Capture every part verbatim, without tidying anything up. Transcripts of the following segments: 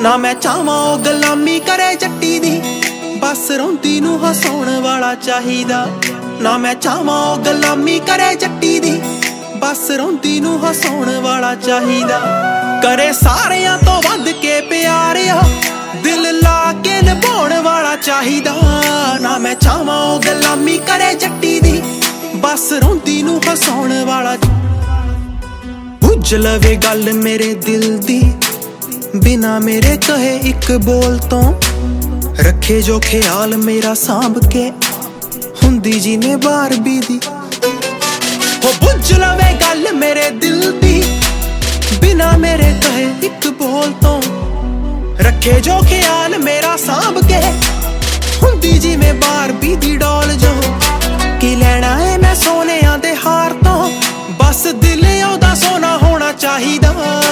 ਨਾ ਮੈਂ ਚਾਹਾਂ ਉਹ ਗੁਲਾਮੀ ਕਰੇ ਜੱਟੀ ਦੀ, ਬਸ ਰੋਂਦੀ ਨੂੰ ਹਸਾਉਣ ਵਾਲਾ ਚਾਹੀਦਾ। ਨਾ ਮੈਂ ਚਾਹਾਂ ਉਹ ਗੁਲਾਮੀ ਕਰੇ ਜੱਟੀ ਦੀ, ਬਸ ਰੋਂਦੀ ਨੂੰ ਹਸਾਉਣ ਵਾਲਾ ਚਾਹੀਦਾ। ਕਰੇ ਸਾਰਿਆਂ ਤੋਂ ਵੱਧ ਕੇ ਪਿਆਰ ਆ, ਦਿਲ ਲਾ ਕੇ ਨਿਭਾਉਣ ਵਾਲਾ ਚਾਹੀਦਾ। ਨਾ ਮੈਂ ਚਾਹਾਂ ਉਹ ਗੁਲਾਮੀ ਕਰੇ ਜੱਟੀ ਦੀ, ਬਸ ਰੋਂਦੀ ਨੂੰ ਹਸਾਉਣ ਵਾਲਾ। ਬੁੱਝ ਲਵੇ ਗੱਲ ਮੇਰੇ ਦਿਲ ਦੀ, ਬਿਨਾ ਮੇਰੇ ਕਹੇ ਇੱਕ ਬੋਲ ਤੋਂ, ਰੱਖੇ ਜੋ ਖਿਆਲ ਮੇਰਾ ਸਾਂਭ ਕੇ, ਹੁੰਦੀ ਜਿਵੇਂ ਬਾਰਬੀ ਦੀ। ਹੋ ਬੁੱਝ ਲਵੇ ਗੱਲ ਮੇਰੇ ਦਿਲ ਦੀ, ਬਿਨਾ ਮੇਰੇ ਕਹੇ ਇੱਕ ਬੋਲ ਤੋਂ, ਰੱਖੇ ਜੋ ਖਿਆਲ ਮੇਰਾ ਸਾਂਭ ਕੇ, ਹੁੰਦੀ ਜਿਵੇਂ ਬਾਰਬੀ ਦੀ ਡੋਲ ਜੋ। ਕੀ ਲੈਣਾ ਏ ਮੈਂ ਸੋਨਿਆਂ ਦੇ ਹਾਰ ਤੋਂ, ਬਸ ਦਿਲ ਉਹਦਾ ਸੋਨਾ ਹੋਣਾ ਚਾਹੀਦਾ।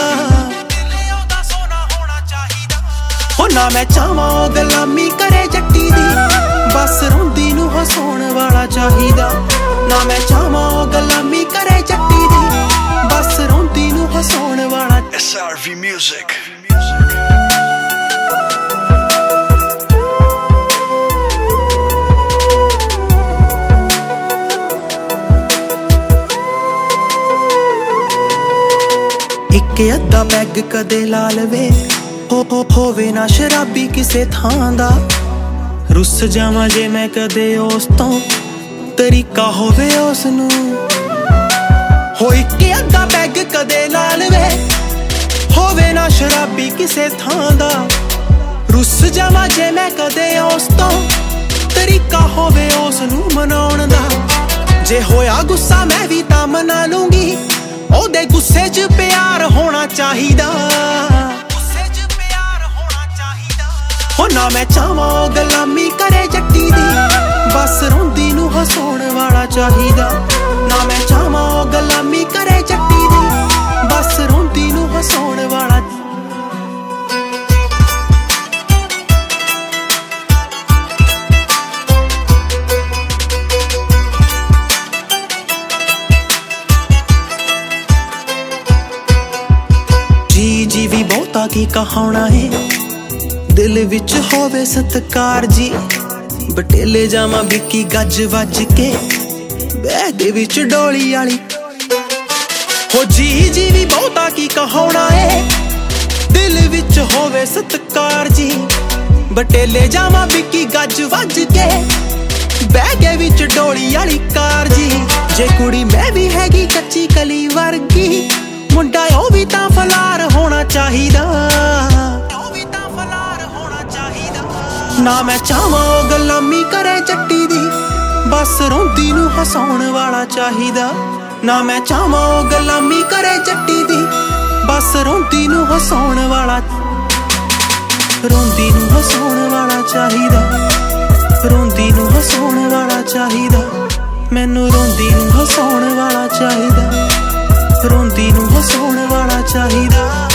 ਹੋ ਨਾ ਮੈਂ ਚਾਹਾਂ ਉਹ ਗੁਲਾਮੀ ਕਰੇ ਜੱਟੀ ਦੀ, ਬਸ ਰੋਂਦੀ ਨੂੰ ਹਸਾਉਣ ਵਾਲਾ ਚਾਹੀਦਾ। ਨਾ ਮੈਂ ਚਾਹਾਂ ਉਹ ਗੁਲਾਮੀ ਕਰੇ ਜੱਟੀ ਦੀ, ਬਸ ਰੋਂਦੀ ਨੂੰ ਹਸਾਉਣ ਵਾਲਾ। S R V Music। ਇੱਕ ਅੱਧਾ ਪੈਗ ਕਦੇ ਲਾ ਲਵੇ, ਹੋ ਹੋ ਹੋਵੇ ਨਾ ਸ਼ਰਾਬੀ ਕਿਸੇ ਥਾਂ ਦਾ। ਰੁੱਸ ਜਾਵਾਂ ਜੇ ਮੈਂ ਕਦੇ ਉਸ ਤੋਂ, ਤਰੀਕਾ ਹੋਵੇ ਉਸ ਨੂੰ। ਹੋ ਇੱਕ ਅੱਧਾ ਪੈਗ ਕਦੇ ਲਾ ਲਵੇ, ਹੋਵੇ ਨਾ ਸ਼ਰਾਬੀ ਕਿਸੇ ਥਾਂ ਦਾ। ਰੁੱਸ ਜਾਵਾਂ ਜੇ ਮੈਂ ਕਦੇ ਉਸ ਤੋਂ, ਤਰੀਕਾ ਹੋਵੇ ਉਸ ਨੂੰ ਮਨਾਉਣ ਦਾ। ਜੇ ਹੋਇਆ ਗੁੱਸਾ ਮੈਂ ਵੀ ਤਾਂ ਮਨਾ ਲੂੰਗੀ, ਉਹਦੇ ਗੁੱਸੇ 'ਚ ਪਿਆਰ ਹੋਣਾ ਚਾਹੀਦਾ। ਹੋ ਨਾ ਮੈਂ ਚਾਹਾਂ ਉਹ ਗੁਲਾਮੀ ਕਰੇ ਜੱਟੀ ਦੀ, ਬਸ ਰੋਂਦੀ ਨੂੰ ਹਸਾਉਣ ਵਾਲਾ ਚਾਹੀਦਾ। ਨਾ ਮੈਂ ਚਾਹਾਂ ਉਹ ਗੁਲਾਮੀ ਕਰੇ ਜੱਟੀ ਦੀ, ਬਸ ਰੋਂਦੀ ਨੂੰ ਹਸਾਉਣ ਵਾਲਾ। ਜੀ ਜੀ ਵੀ ਬਹੁਤਾ ਕੀ ਕਹਾਉਣਾ ਏ, ਦਿਲ ਵਿੱਚ ਹੋਵੇ ਸਤਿਕਾਰ ਜੀ। ਬਟੇਲੇ ਜਾਵਾਂ ਵਿੱਕੀ ਗੱਜ ਵੱਜ ਕੇ, ਬੈਗ ਵਿੱਚ ਡੋਲੀ ਵਾਲੀ। ਹੋ ਜੀ ਜੀ ਵੀ ਬਹੁਤਾ ਕੀ ਕਹਾਉਣਾ ਏ, ਦਿਲ ਵਿੱਚ ਹੋਵੇ ਸਤਿਕਾਰ ਜੀ। ਬਟੇਲੇ ਜਾਵਾਂ ਵਿੱਕੀ ਗੱਜ ਵੱਜ ਕੇ, ਬੈਗ ਵਿੱਚ ਡੋਲੀ ਵਾਲੀ ਕਾਰ ਜੀ। ਜੇ ਕੁੜੀ ਮੈਂ ਵੀ ਹੈਗੀ ਕੱਚੀ ਕਲੀ ਵਰਗੀ, ਮੁੰਡਾ ਉਹ ਵੀ ਤਾਂ ਫਲਾਰ ਹੋਣਾ ਚਾਹੀਦਾ। ਨਾ ਮੈਂ ਚਾਹਾਂ ਉਹ ਗੁਲਾਮੀ ਕਰੇ ਜੱਟੀ ਦੀ, ਬਸ ਰੋਂਦੀ ਨੂੰ ਹਸਾਉਣ ਵਾਲਾ ਚਾਹੀਦਾ। ਨਾ ਮੈਂ ਚਾਹਾਂ ਉਹ ਗੁਲਾਮੀ ਕਰੇ ਜੱਟੀ ਦੀ, ਬਸ ਰੋਂਦੀ ਨੂੰ ਹਸਾਉਣ ਵਾਲਾ। ਰੋਂਦੀ ਨੂੰ ਹਸਾਉਣ ਵਾਲਾ ਚਾਹੀਦਾ, ਰੋਂਦੀ ਨੂੰ ਹਸਾਉਣ ਵਾਲਾ ਚਾਹੀਦਾ। ਮੈਨੂੰ ਰੋਂਦੀ ਨੂੰ ਹਸਾਉਣ ਵਾਲਾ ਚਾਹੀਦਾ, ਰੋਂਦੀ ਨੂੰ ਹਸਾਉਣ ਵਾਲਾ ਚਾਹੀਦਾ।